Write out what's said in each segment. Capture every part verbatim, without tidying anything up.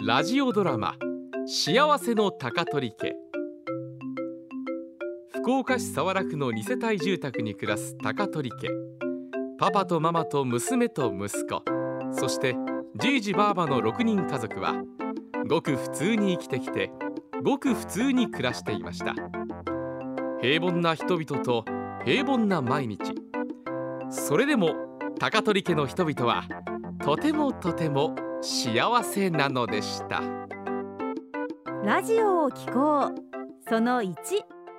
ラジオドラマ幸せの高取家。福岡市早良区のに世帯住宅に暮らす高取家。パパとママと娘と息子、そしてじいじばあばのろくにん家族はごく普通に生きてきて、ごく普通に暮らしていました。平凡な人々と平凡な毎日。それでも高取家の人々はとてもとても幸せなのでした。 ラジオを聞こうそのいち。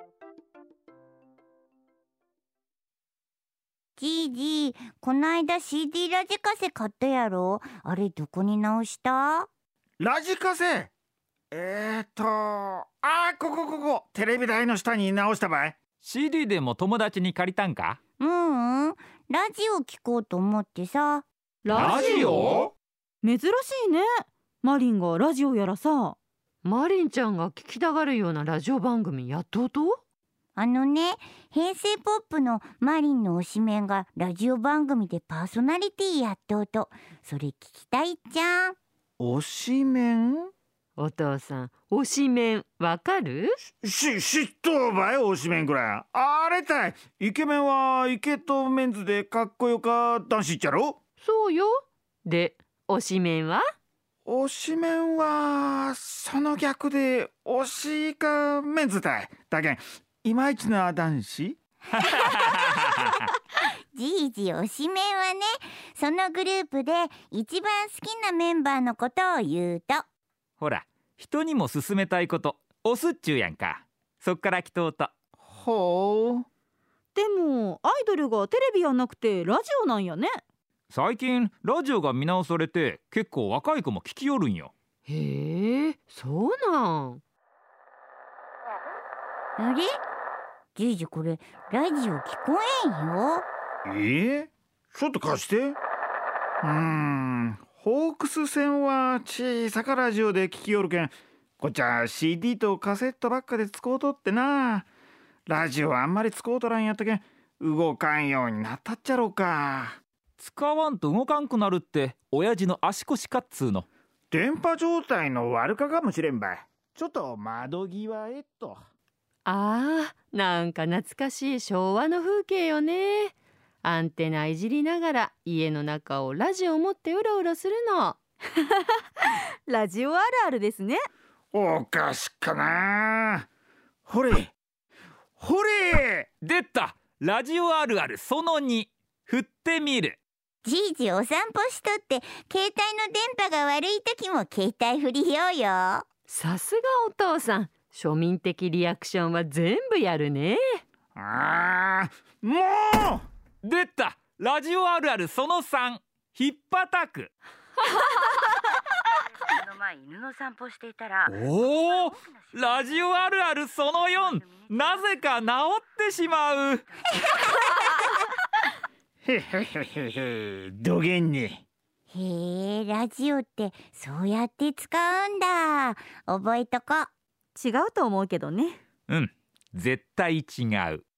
じいじ、こないだ シーディー ラジカセ買ったやろ。あれどこに直した？ ラジカセえーっとあーここここテレビ台の下に直したばい。 シーディー でも友達に借りたんか？ ううん、ラジオ聞こうと思ってさ。 ラジオ？ 珍しいね。マリンがラジオやらさ。 マリンちゃんが聞きたがるようなラジオ番組やっとうと？ あのね、平成ポップのマリンの推しメンがラジオ番組でパーソナリティやっとうと。それ聞きたいじゃん。 推しメン？ お父さん、推しメンわかる？ し、知っとうばい推しメンくらい。あれたい、イケメンはイケとメンズでかっこよか男子っちゃろ？ そうよ。で、推しメンは？ 推しメンはその逆で推しかメンズたい。だけんいまいちな男子。 じいじ推しメンはね、そのグループで一番好きなメンバーのことを言うと、 ほら、人にも勧めたいこと押すっちゅうやんか。そっから来とうと。 ほう。 でもアイドルがテレビやんなくてラジオなんやね。 最近ラジオが見直されて結構若い子も聞きよるんよ。 へえ、そうなん。 あれ？じいじこれラジオ聞こえんよ。 えー、ちょっと貸して。うーん、ホークス線は小さかラジオで聞きよるけん、こっちは シーディー とカセットばっかで使うとってな。ラジオはあんまり使うとらんやったけん動かんようになったっちゃろうか。 使わんと動かんくなるって親父の足腰かっつうの。 電波状態の悪化かもしれんばい。ちょっと窓際へっと。 あー、なんか懐かしい昭和の風景よね。アンテナいじりながら家の中をラジオ持ってうろうろするの。 ラジオあるあるですね。 おかしかな。ほれほれ出た、ラジオあるあるそのに。振ってみる。 じいじお散歩しとって携帯の電波が悪い時も携帯振りようよ。 さすがお父さん、庶民的リアクションは全部やるね。 あー、もう出た、ラジオあるあるそのさん。ひっぱたく。 この前犬の散歩していたら、 おお、ラジオあるあるそのよん。なぜか治ってしまう。 へへへへ、どげんね。 へえ、ラジオってそうやって使うんだ。覚えとこ。 違うと思うけどね。 うん、絶対違う。